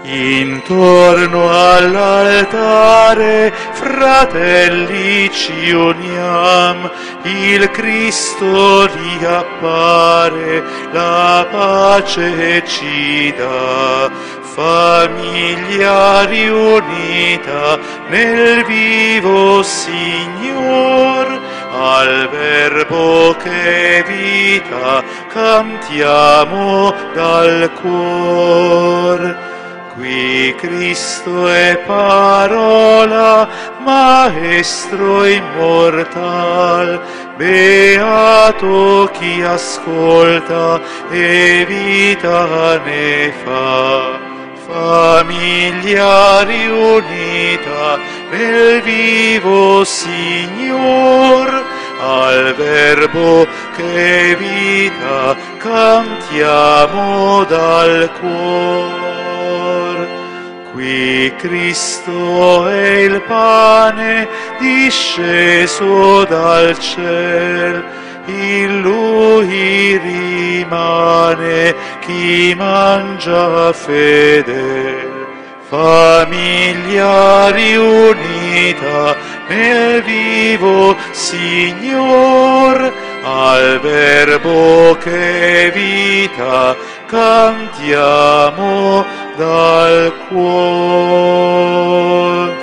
Intorno all'altare, fratelli, ci uniam, il Cristo riappare, la pace ci dà. Famiglia riunita nel vivo Signor, al Verbo che è vita cantiamo dal cuor. Qui Cristo è parola, Maestro immortal, beato chi ascolta e vita ne fa. Famiglia riunita nel vivo Signor, al Verbo che è vita cantiamo dal cuor. Qui Cristo è il pane disceso dal ciel, in Lui rimane chi mangia fedel. Famiglia riunita nel vivo Signor, al Verbo che è vita cantiamo dal cuor.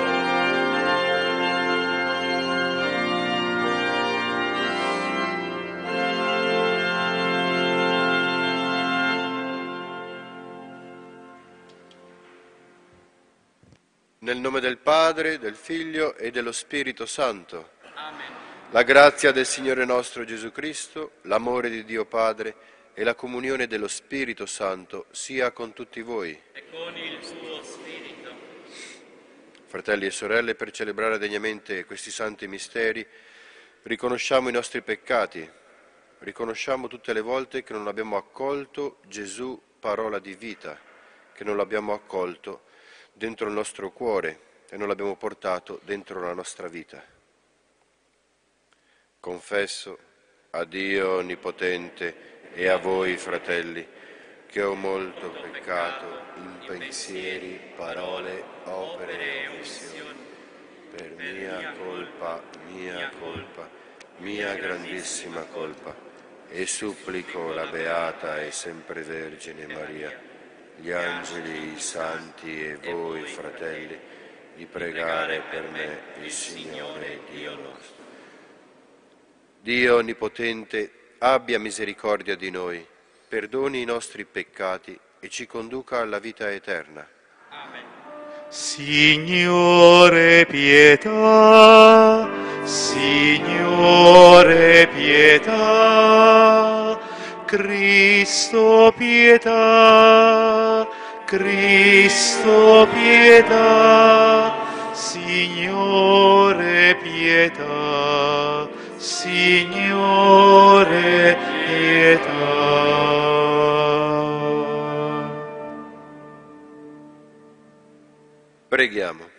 Nel nome del Padre, del Figlio e dello Spirito Santo. Amen. La grazia del Signore nostro Gesù Cristo, l'amore di Dio Padre e la comunione dello Spirito Santo sia con tutti voi. E con il suo Spirito. Fratelli e sorelle, per celebrare degnamente questi santi misteri, riconosciamo i nostri peccati, riconosciamo tutte le volte che non abbiamo accolto Gesù, parola di vita, che non l'abbiamo accolto dentro il nostro cuore e non l'abbiamo portato dentro la nostra vita. Confesso a Dio Onnipotente e a voi, fratelli, che ho molto peccato in pensieri, parole, opere e omissioni, per mia colpa, mia grandissima colpa, e supplico la Beata e sempre Vergine Maria, gli angeli, i santi e voi, fratelli, di pregare per me il Signore Dio nostro. Dio Onnipotente, abbia misericordia di noi, perdoni i nostri peccati e ci conduca alla vita eterna. Amen. Signore pietà, Signore pietà, Cristo pietà, Cristo pietà, Signore pietà, Signore pietà. Preghiamo.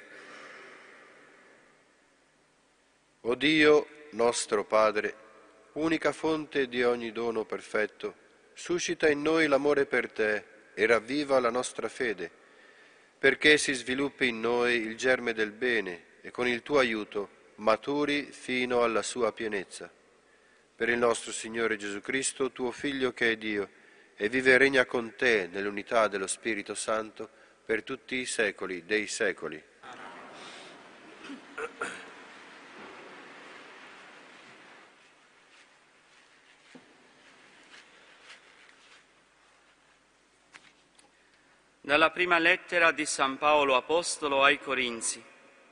O Dio, nostro Padre, unica fonte di ogni dono perfetto, suscita in noi l'amore per te e ravviva la nostra fede, perché si sviluppi in noi il germe del bene e con il tuo aiuto maturi fino alla sua pienezza. Per il nostro Signore Gesù Cristo, tuo Figlio che è Dio, e vive e regna con te nell'unità dello Spirito Santo per tutti i secoli dei secoli. Dalla prima lettera di San Paolo Apostolo ai Corinzi.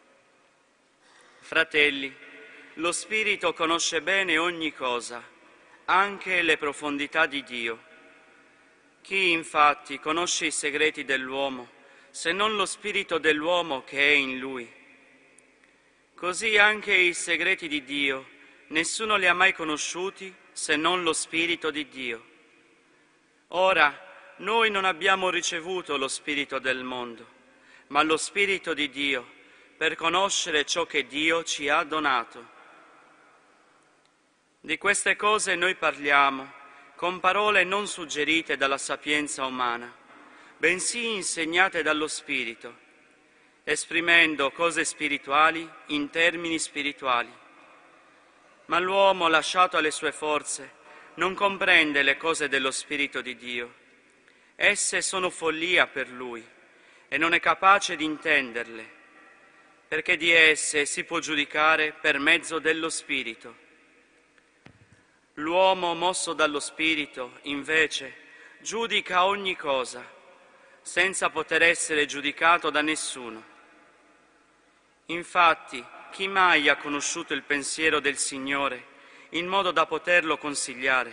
Fratelli, lo Spirito conosce bene ogni cosa, anche le profondità di Dio. Chi infatti conosce i segreti dell'uomo, se non lo Spirito dell'uomo che è in lui? Così anche i segreti di Dio, nessuno li ha mai conosciuti se non lo Spirito di Dio. Ora, noi non abbiamo ricevuto lo spirito del mondo, ma lo Spirito di Dio, per conoscere ciò che Dio ci ha donato. Di queste cose noi parliamo, con parole non suggerite dalla sapienza umana, bensì insegnate dallo Spirito, esprimendo cose spirituali in termini spirituali. Ma l'uomo, lasciato alle sue forze, non comprende le cose dello Spirito di Dio. Esse sono follia per lui e non è capace di intenderle, perché di esse si può giudicare per mezzo dello Spirito. L'uomo mosso dallo Spirito, invece, giudica ogni cosa, senza poter essere giudicato da nessuno. Infatti, chi mai ha conosciuto il pensiero del Signore in modo da poterlo consigliare?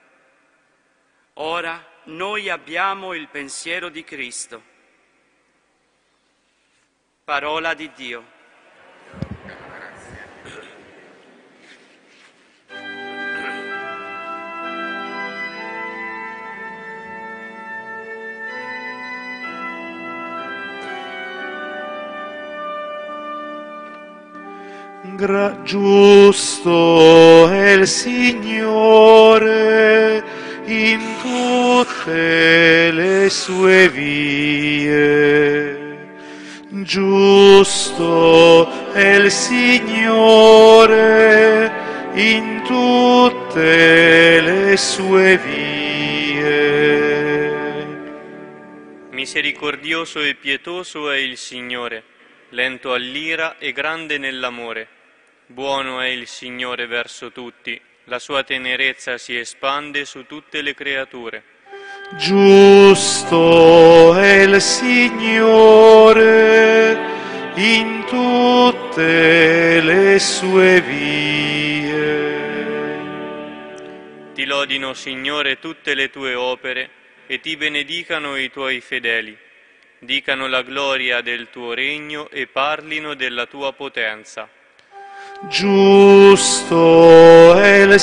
Ora noi abbiamo il pensiero di Cristo. Parola di Dio. Giusto è il Signore in tutte le sue vie. Giusto è il Signore in tutte le sue vie. Misericordioso e pietoso è il Signore, lento all'ira e grande nell'amore. Buono è il Signore verso tutti, la sua tenerezza si espande su tutte le creature. Giusto è il Signore in tutte le sue vie. Ti lodino, Signore, tutte le tue opere e ti benedicano i tuoi fedeli. Dicano la gloria del tuo regno e parlino della tua potenza. Giusto è il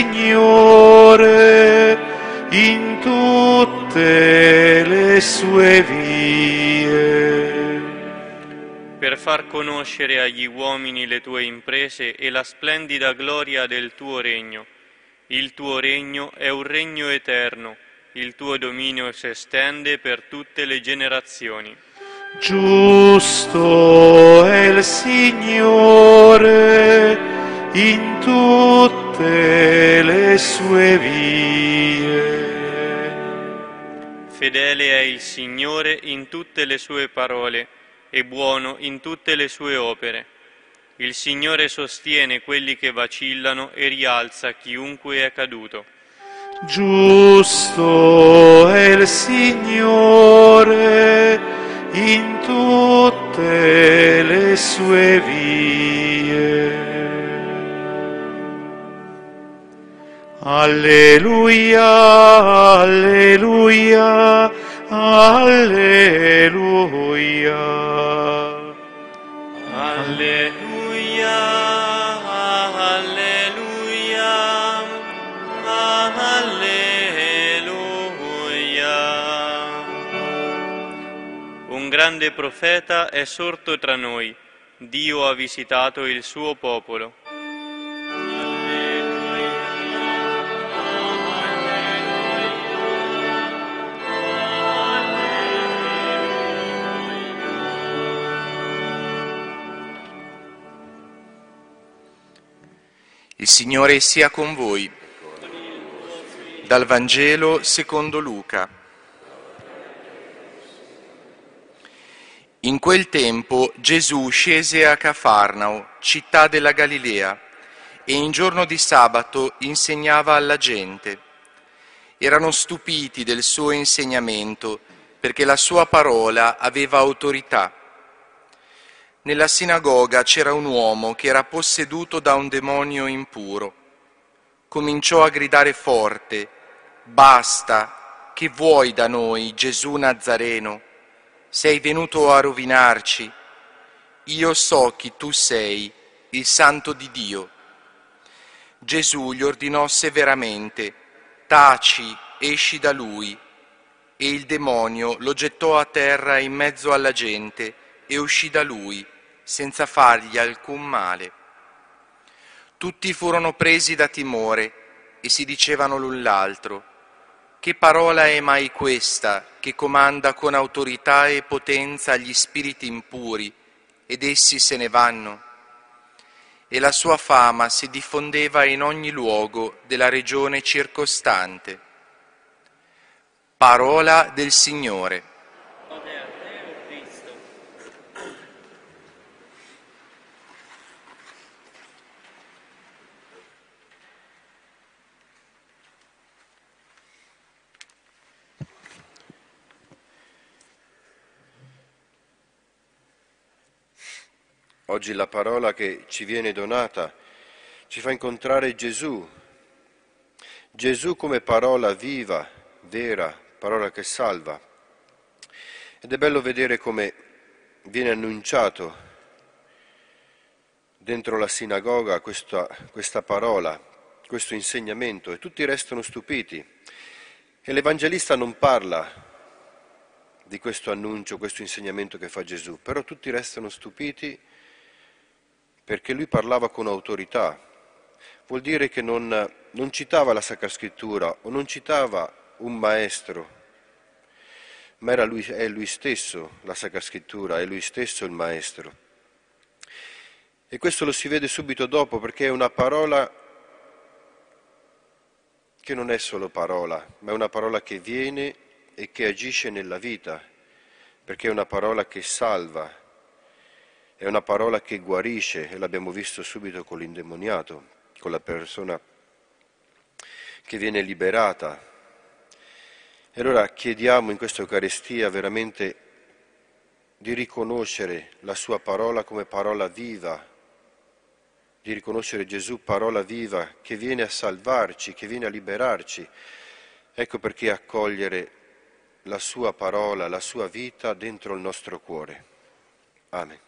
Signore in tutte le sue vie. Per far conoscere agli uomini le tue imprese e la splendida gloria del tuo regno. Il tuo regno è un regno eterno, il tuo dominio si estende per tutte le generazioni. Giusto è il Signore in tutte le sue vie. Fedele è il Signore in tutte le sue parole e buono in tutte le sue opere. Il Signore sostiene quelli che vacillano e rialza chiunque è caduto. Giusto è il Signore in tutte le sue vie. Alleluia, alleluia, alleluia. Alleluia, alleluia, alleluia. Un grande profeta è sorto tra noi, Dio ha visitato il suo popolo. Il Signore sia con voi. Dal Vangelo secondo Luca. In quel tempo Gesù scese a Cafarnao, città della Galilea, e in giorno di sabato insegnava alla gente. Erano stupiti del suo insegnamento, perché la sua parola aveva autorità. Nella sinagoga c'era un uomo che era posseduto da un demonio impuro. Cominciò a gridare forte: «Basta, che vuoi da noi, Gesù Nazareno? Sei venuto a rovinarci? Io so chi tu sei, il Santo di Dio». Gesù gli ordinò severamente: «Taci, esci da lui». E il demonio lo gettò a terra in mezzo alla gente e uscì da lui, senza fargli alcun male. Tutti furono presi da timore e si dicevano l'un l'altro: che parola è mai questa che comanda con autorità e potenza gli spiriti impuri ed essi se ne vanno? E la sua fama si diffondeva in ogni luogo della regione circostante. Parola del Signore. Lode a te, o Cristo. Oggi la parola che ci viene donata ci fa incontrare Gesù. Gesù come parola viva, vera, parola che salva. Ed è bello vedere come viene annunciato dentro la sinagoga questa parola, questo insegnamento, e tutti restano stupiti. E l'Evangelista non parla di questo annuncio, questo insegnamento che fa Gesù, però tutti restano stupiti perché lui parlava con autorità. Vuol dire che non citava la Sacra Scrittura o non citava un maestro, ma è lui stesso la Sacra Scrittura, è lui stesso il maestro. E questo lo si vede subito dopo, perché è una parola che non è solo parola, ma è una parola che viene e che agisce nella vita, perché è una parola che salva, è una parola che guarisce, e l'abbiamo visto subito con l'indemoniato, con la persona che viene liberata. E allora chiediamo in questa Eucaristia veramente di riconoscere la sua parola come parola viva, di riconoscere Gesù parola viva che viene a salvarci, che viene a liberarci. Ecco perché accogliere la sua parola, la sua vita dentro il nostro cuore. Amen.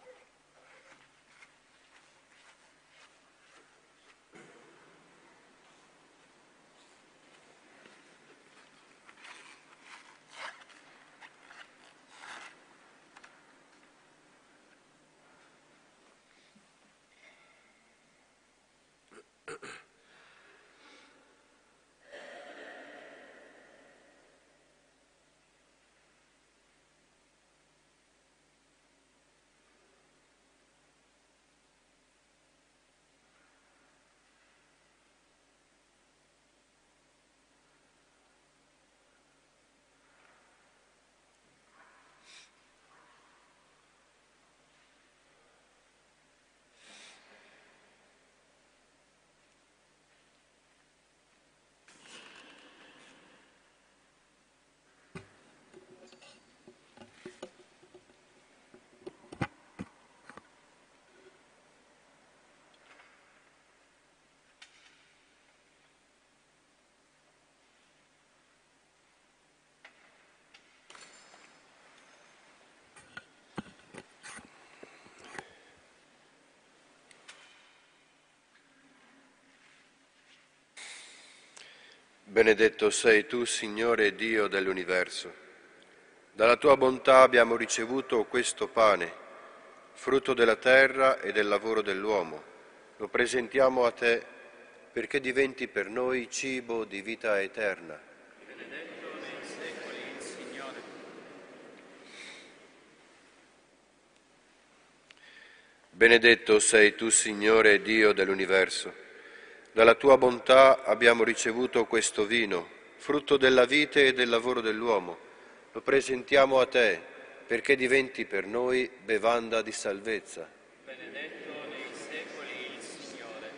Benedetto sei tu, Signore Dio dell'universo. Dalla tua bontà abbiamo ricevuto questo pane, frutto della terra e del lavoro dell'uomo. Lo presentiamo a te perché diventi per noi cibo di vita eterna. Benedetto nei secoli il Signore. Benedetto sei tu, Signore Dio dell'universo. Dalla tua bontà abbiamo ricevuto questo vino, frutto della vite e del lavoro dell'uomo. Lo presentiamo a te perché diventi per noi bevanda di salvezza. Benedetto nei secoli il Signore.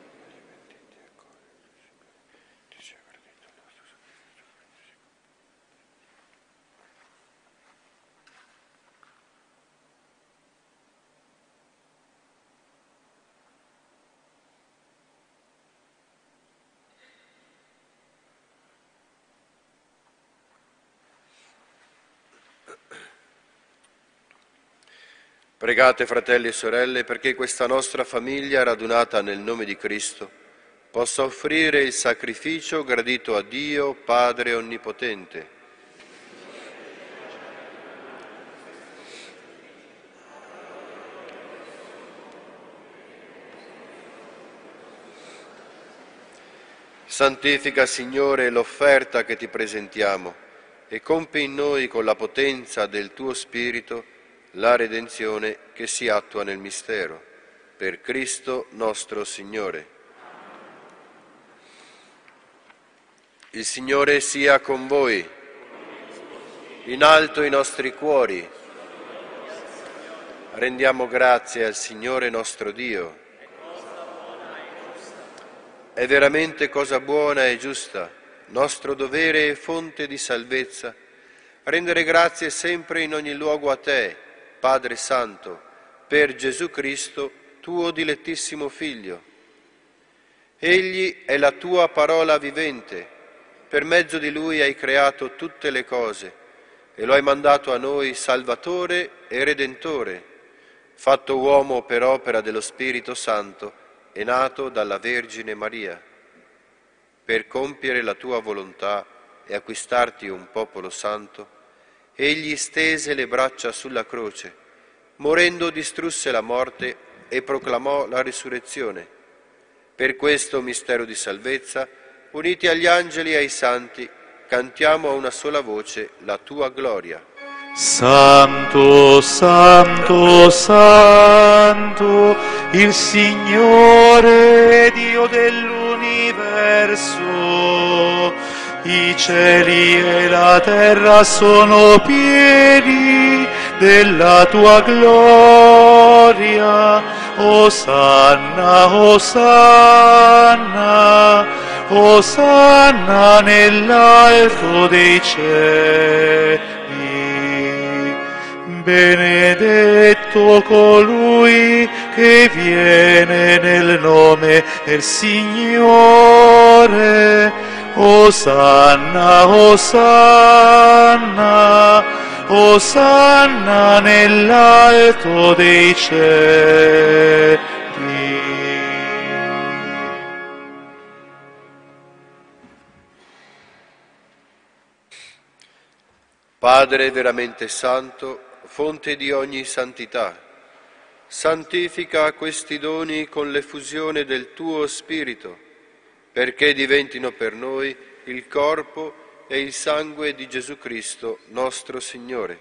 Pregate, fratelli e sorelle, perché questa nostra famiglia radunata nel nome di Cristo possa offrire il sacrificio gradito a Dio, Padre Onnipotente. Santifica, Signore, l'offerta che ti presentiamo e compi in noi con la potenza del tuo Spirito la redenzione che si attua nel mistero. Per Cristo nostro Signore. Il Signore sia con voi. In alto i nostri cuori. Rendiamo grazie al Signore nostro Dio. È veramente cosa buona e giusta, nostro dovere e fonte di salvezza, rendere grazie sempre in ogni luogo a te, Padre Santo, per Gesù Cristo, tuo dilettissimo Figlio. Egli è la tua parola vivente, per mezzo di Lui hai creato tutte le cose e lo hai mandato a noi Salvatore e Redentore, fatto uomo per opera dello Spirito Santo, è nato dalla Vergine Maria. Per compiere la tua volontà e acquistarti un popolo santo, egli stese le braccia sulla croce, morendo distrusse la morte e proclamò la risurrezione. Per questo mistero di salvezza, uniti agli angeli e ai santi, cantiamo a una sola voce la tua gloria. Santo, Santo, Santo, il Signore Dio dell'universo. I cieli e la terra sono pieni della tua gloria. Osanna, Osanna, Osanna nell'alto dei cieli. Benedetto colui che viene nel nome del Signore. Osanna, Osanna, Osanna nell'alto dei cieli. Padre veramente santo, fonte di ogni santità, santifica questi doni con l'effusione del tuo Spirito, perché diventino per noi il corpo e il sangue di Gesù Cristo, nostro Signore.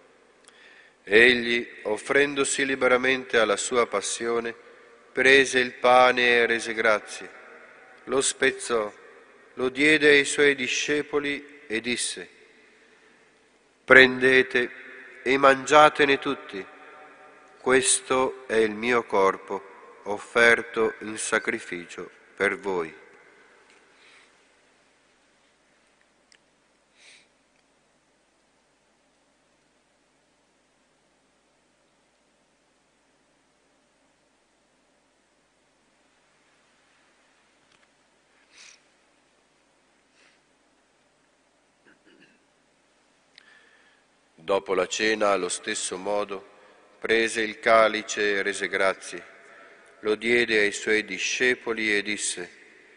Egli, offrendosi liberamente alla sua passione, prese il pane e rese grazie, lo spezzò, lo diede ai suoi discepoli e disse: prendete e mangiatene tutti, questo è il mio corpo offerto in sacrificio per voi. Dopo la cena, allo stesso modo, prese il calice e rese grazie, lo diede ai suoi discepoli e disse: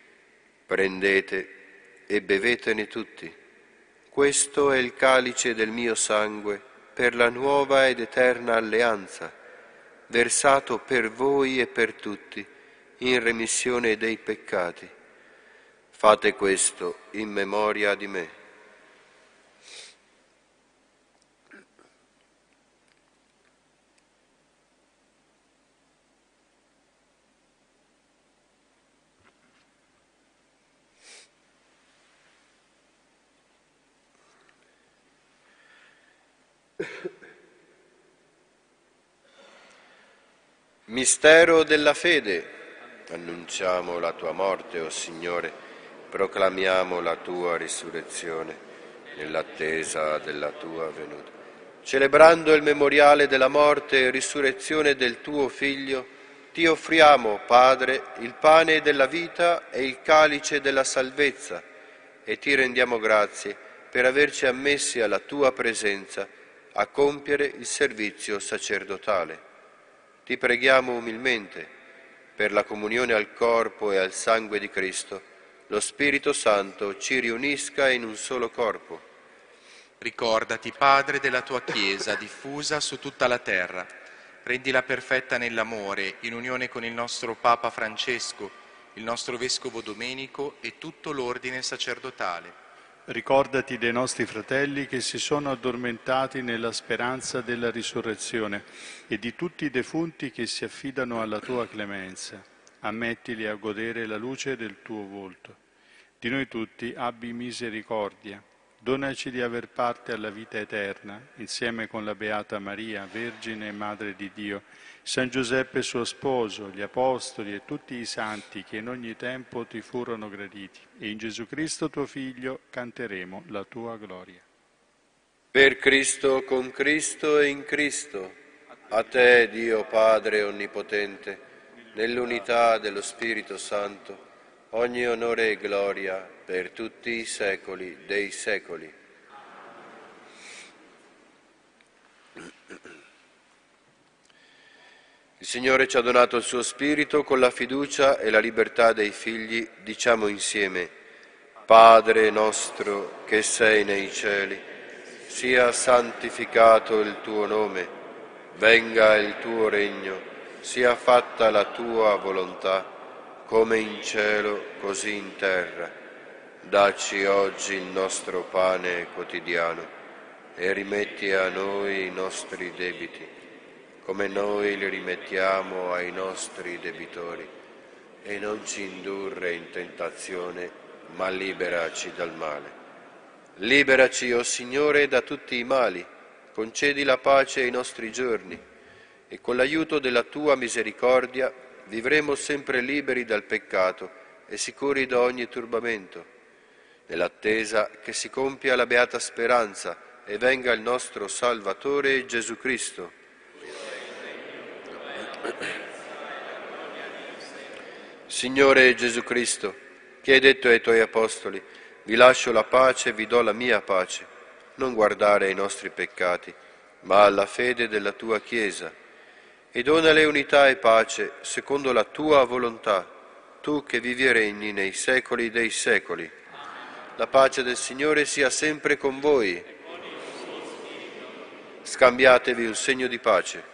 prendete e bevetene tutti, questo è il calice del mio sangue per la nuova ed eterna alleanza, versato per voi e per tutti in remissione dei peccati. Fate questo in memoria di me. Mistero della fede. Annunciamo la tua morte, o Signore, proclamiamo la tua risurrezione nell'attesa della tua venuta. Celebrando il memoriale della morte e risurrezione del tuo Figlio, ti offriamo, Padre, il pane della vita e il calice della salvezza, e ti rendiamo grazie per averci ammessi alla tua presenza a compiere il servizio sacerdotale. Ti preghiamo umilmente, per la comunione al corpo e al sangue di Cristo, lo Spirito Santo ci riunisca in un solo corpo. Ricordati, Padre, della tua Chiesa diffusa su tutta la terra. Rendila perfetta nell'amore, in unione con il nostro Papa Francesco, il nostro Vescovo Domenico e tutto l'ordine sacerdotale. Ricordati dei nostri fratelli che si sono addormentati nella speranza della risurrezione e di tutti i defunti che si affidano alla tua clemenza. Ammettili a godere la luce del tuo volto. Di noi tutti abbi misericordia. Donaci di aver parte alla vita eterna, insieme con la Beata Maria, Vergine e Madre di Dio, San Giuseppe suo sposo, gli Apostoli e tutti i santi che in ogni tempo ti furono graditi. E in Gesù Cristo tuo Figlio canteremo la tua gloria. Per Cristo, con Cristo e in Cristo, a te, Dio Padre Onnipotente, nell'unità dello Spirito Santo, ogni onore e gloria per tutti i secoli dei secoli. Il Signore ci ha donato il suo Spirito, con la fiducia e la libertà dei figli diciamo insieme: Padre nostro che sei nei cieli, sia santificato il tuo nome, venga il tuo regno, sia fatta la tua volontà, come in cielo, così in terra. Dacci oggi il nostro pane quotidiano e rimetti a noi i nostri debiti, come noi li rimettiamo ai nostri debitori. E non ci indurre in tentazione, ma liberaci dal male. Liberaci, o Signore, da tutti i mali, concedi la pace ai nostri giorni, e con l'aiuto della tua misericordia vivremo sempre liberi dal peccato e sicuri da ogni turbamento, nell'attesa che si compia la beata speranza e venga il nostro Salvatore Gesù Cristo. Signore Gesù Cristo, che hai detto ai tuoi apostoli: vi lascio la pace, vi do la mia pace, non guardare ai nostri peccati, ma alla fede della tua Chiesa, e donale unità e pace secondo la tua volontà, tu che vivi e regni nei secoli dei secoli. La pace del Signore sia sempre con voi. Scambiatevi un segno di pace.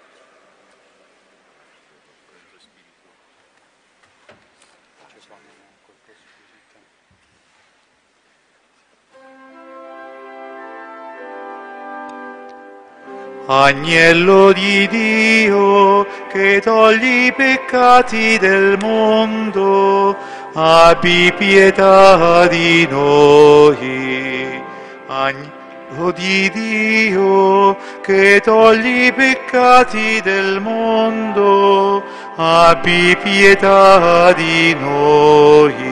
Agnello di Dio, che togli i peccati del mondo, abbi pietà di noi. Agnello di Dio, che togli i peccati del mondo, abbi pietà di noi.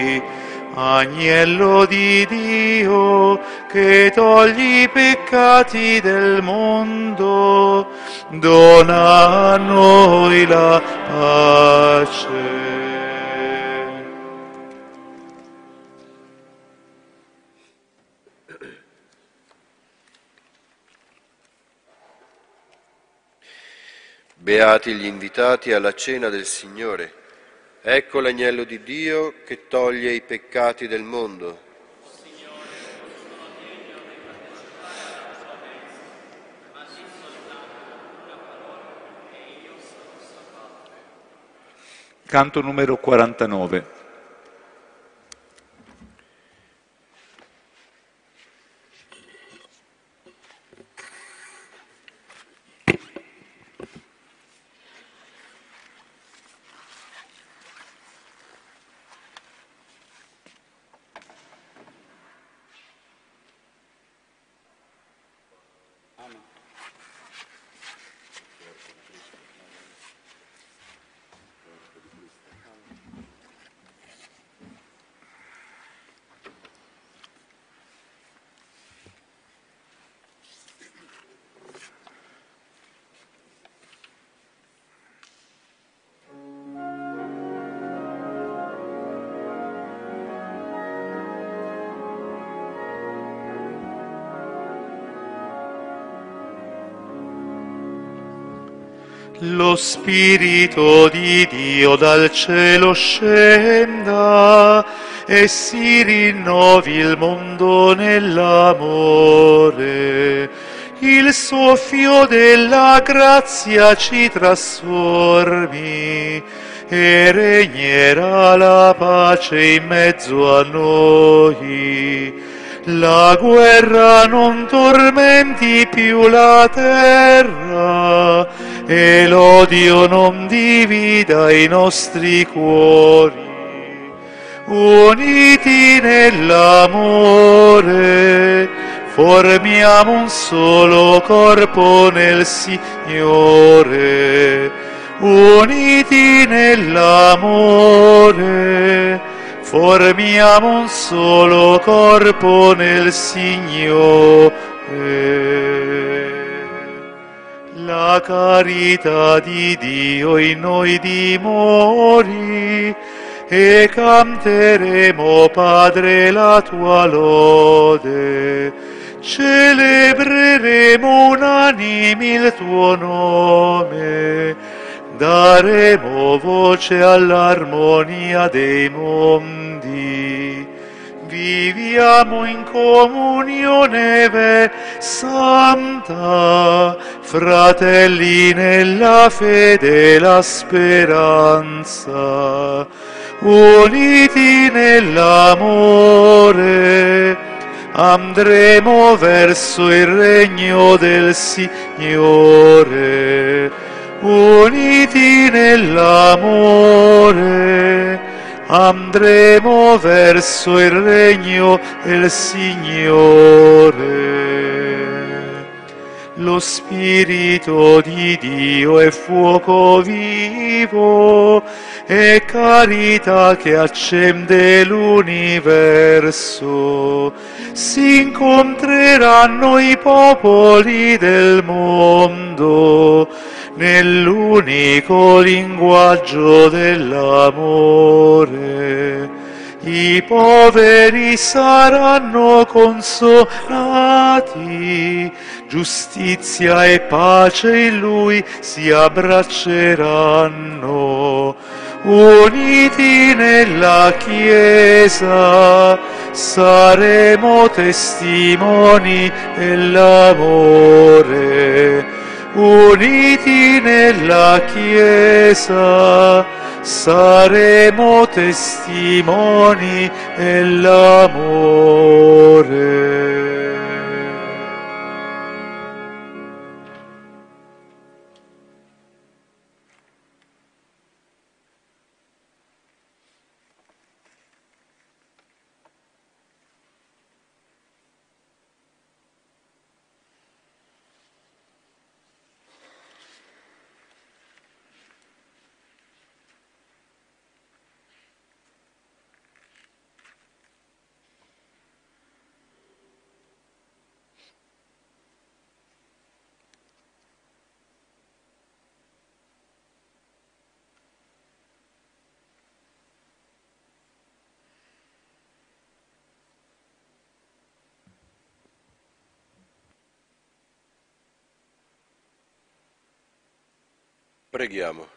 Agnello di Dio, che togli i peccati del mondo, dona a noi la pace. Beati gli invitati alla cena del Signore. Ecco l'agnello di Dio che toglie i peccati del mondo. Canto numero 49. Lo Spirito di Dio dal cielo scenda e si rinnovi il mondo nell'amore. Il soffio della grazia ci trasformi e regnerà la pace in mezzo a noi. La guerra non tormenti più la terra e l'odio non divida i nostri cuori. Uniti nell'amore, formiamo un solo corpo nel Signore. Uniti nell'amore, formiamo un solo corpo nel Signore. La carità di Dio in noi dimori e canteremo, Padre, la tua lode. Celebreremo unanimi il tuo nome, daremo voce all'armonia dei mondi. Viviamo in comunione santa, fratelli nella fede e la speranza, uniti nell'amore, andremo verso il regno del Signore. Uniti nell'amore, andremo verso il regno del Signore. Lo Spirito di Dio è fuoco vivo e carità che accende l'universo. Si incontreranno i popoli del mondo nell'unico linguaggio dell'amore. I poveri saranno consolati, giustizia e pace in Lui si abbracceranno. Uniti nella Chiesa saremo testimoni dell'amore. Uniti nella Chiesa saremo testimoni dell'amore. Preghiamo.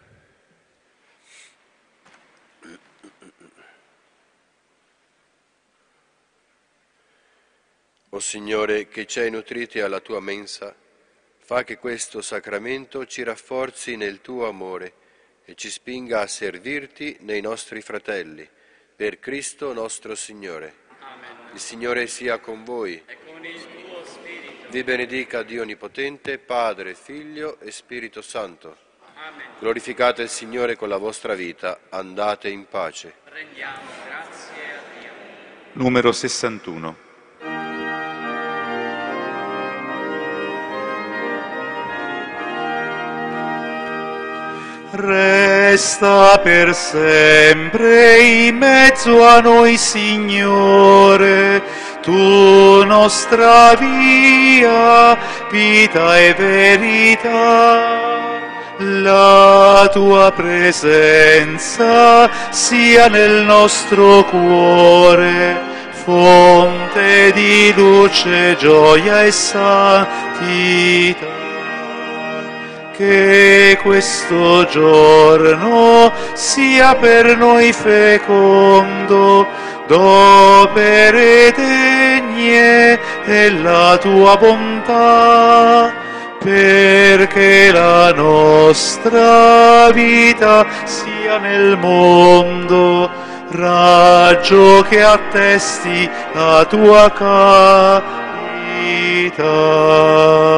O Signore, che ci hai nutriti alla tua mensa, fa che questo sacramento ci rafforzi nel tuo amore e ci spinga a servirti nei nostri fratelli, per Cristo nostro Signore. Amen. Il Signore sia con voi. E con il tuo spirito. Vi benedica Dio Onnipotente, Padre, Figlio e Spirito Santo. Amen. Glorificate il Signore con la vostra vita, andate in pace. Rendiamo grazie a Dio. Numero 61. Resta per sempre in mezzo a noi, Signore, tu nostra via, vita e verità. La tua presenza sia nel nostro cuore, fonte di luce, gioia e santità. Che questo giorno sia per noi fecondo d'opere degne della tua bontà. perché la nostra vita sia nel mondo raggio che attesti la tua carità.